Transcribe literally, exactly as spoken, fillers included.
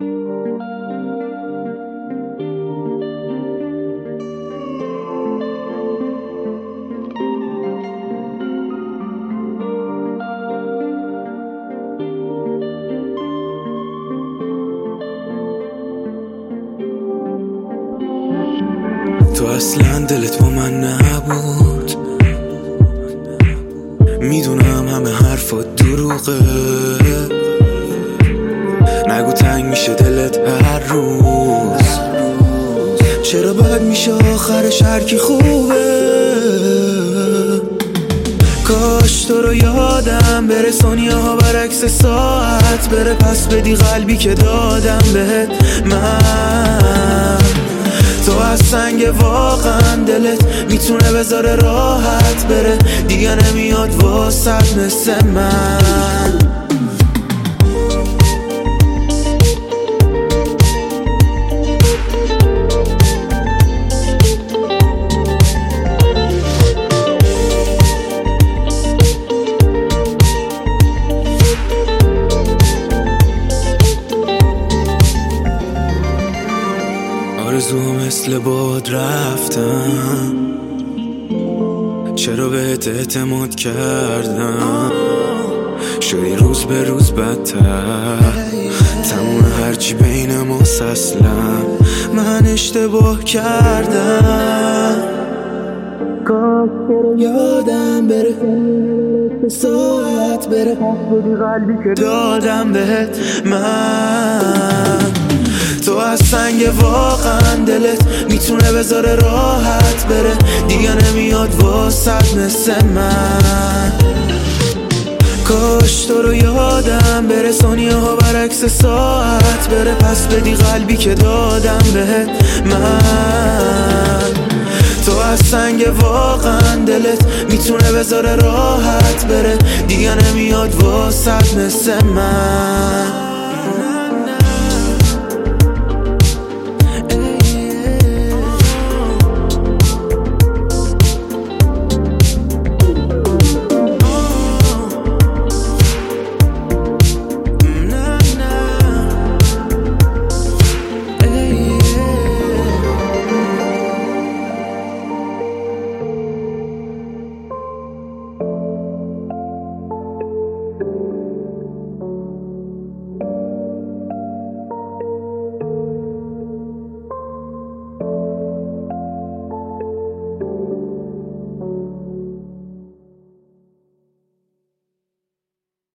تو اصلا دلت با من نبود، میدونم همه حرفات دروغه. نگو تنگ میشه دلت هر روز، چرا باید میشه آخرش هر کی خوبه. کاش تو رو یادم بره، ثانیه ها برعکس ساعت بره، پس بدی قلبی که دادم بهت. من تو از سنگ واقعا دلت میتونه بذاره راحت بره، دیگه نمیاد واسط مثل من. آرزو مثل باد رفتم، چرا بهت اعتماد کردم، شدی روز به روز بدتر، تموم هرچی بین ماست. اصلا من اشتباه کردم، کاش تو یادم بره، ساعت بره، پس بدی قلبی که دادم بهت. من تو از سنگ واقعا دلت میتونه بذاره راحت بره، دیگه نمیاد واسط مثل من. کاش تو رو یادم بره، ثانیه ها برعکس ساعت بره، پس بدی قلبی که دادم بهت. من تو از سنگ واقعا دلت میتونه بذاره راحت بره، دیگه نمیاد واسط مثل من.